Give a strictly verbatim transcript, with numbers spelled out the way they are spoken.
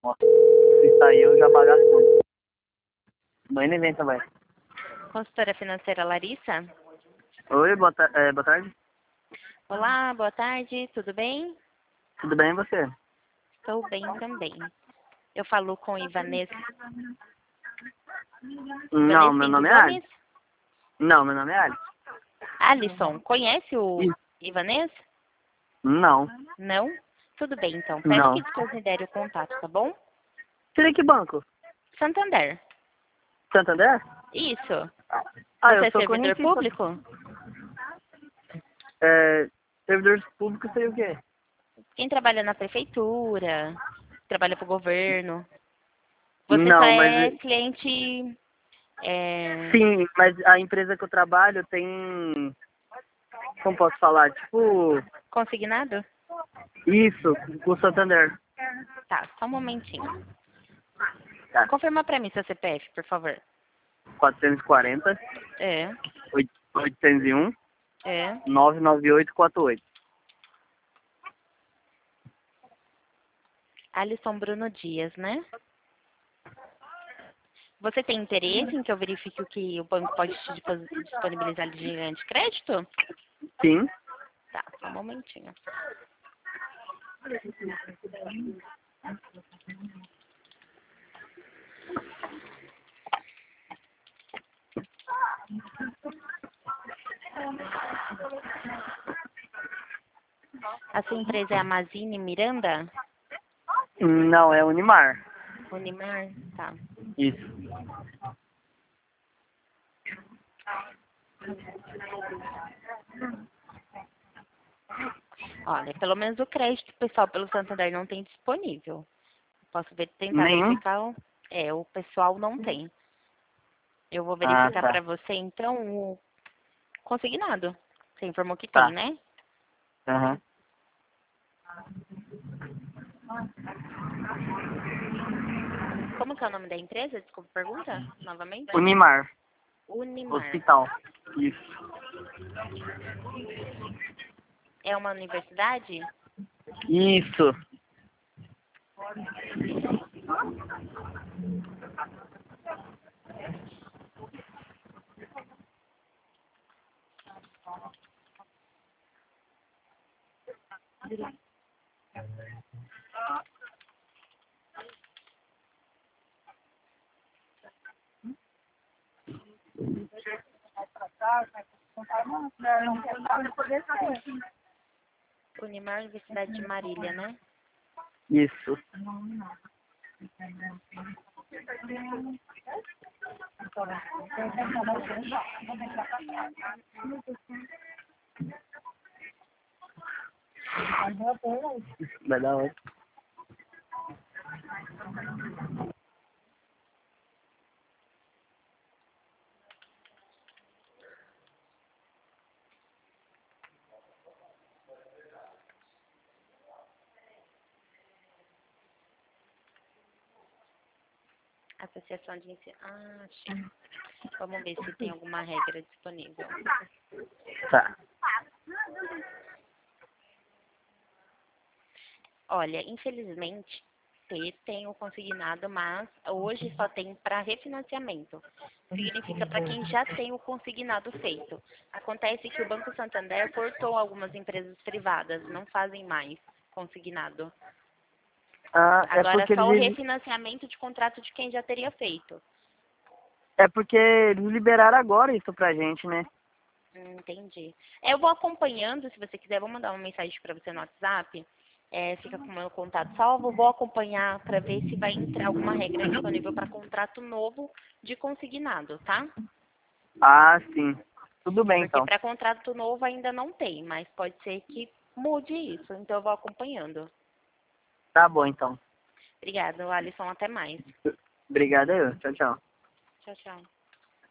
Se sair, eu já pago as contas. Amanhã nem vem também. Consultora financeira Larissa? Oi, boa, ta é, boa tarde. Olá, boa tarde, tudo bem? Tudo bem e você? Estou bem também. Eu falo com Ivanês. Não, Ivanês meu Pinto nome é Ali. Gomes? Não, meu nome é Ali. Alisson, conhece o Isso. Ivanês? Não. Não? Tudo bem, então. Peço Não. que desconsidere o contato, tá bom? Seria que banco? Santander. Santander? Isso. Ah, Você eu é sou servidor conhecido. público? É, servidores públicos seria o quê? Quem trabalha na prefeitura, trabalha para o governo. Você só Não, mas... é cliente é, Sim, mas a empresa que eu trabalho tem... Como posso falar? Tipo... consignado? Isso, o Santander. Tá, só um momentinho. Tá. Confirma para mim seu C P F, por favor. quatrocentos e quarenta, É, oitocentos e um, é. nove nove oito quatro oito. Alisson Bruno Dias, né? Você tem interesse em que eu verifique o que o banco pode te dispos- disponibilizar de linha de crédito? Sim. Tá, só um momentinho. A sua empresa é a Mazine Miranda? Não, é Unimar. Unimar? Tá. Isso. Olha, pelo menos o crédito pessoal pelo Santander não tem disponível. Posso ver, tentar Nenhum? verificar. o- É, o pessoal não tem. Eu vou Ah, verificar tá. para você, então, o consignado. Você informou que tem, Tá. né? Aham. Como que é o nome da empresa? Desculpa, pergunta novamente. Unimar. Unimar. Hospital. Isso. É uma universidade? Isso. Unimar, Universidade de Marília, né? Isso. Vai dar outro. Associação de Ensino. Ah, achei. Vamos ver se tem alguma regra disponível. Tá. Olha, infelizmente, T tem o consignado, mas hoje só tem para refinanciamento. Significa para quem já tem o consignado feito. Acontece que o Banco Santander cortou algumas empresas privadas, não fazem mais consignado. Ah, é Agora porque só o eles... refinanciamento de contrato de quem já teria feito. É porque eles liberaram agora isso pra gente, né? Hum, entendi. É, eu vou acompanhando, se você quiser, eu vou mandar uma mensagem para você no WhatsApp. É, fica com o meu contato salvo. Vou acompanhar para ver se vai entrar alguma regra disponível para contrato novo de consignado, tá? Ah, sim. Tudo bem, Porque então. para contrato novo ainda não tem, mas pode ser que mude isso. Então eu vou acompanhando. Tá bom, então. Obrigada, Alisson. Até mais. Obrigado aí. Tchau, tchau. Tchau, tchau.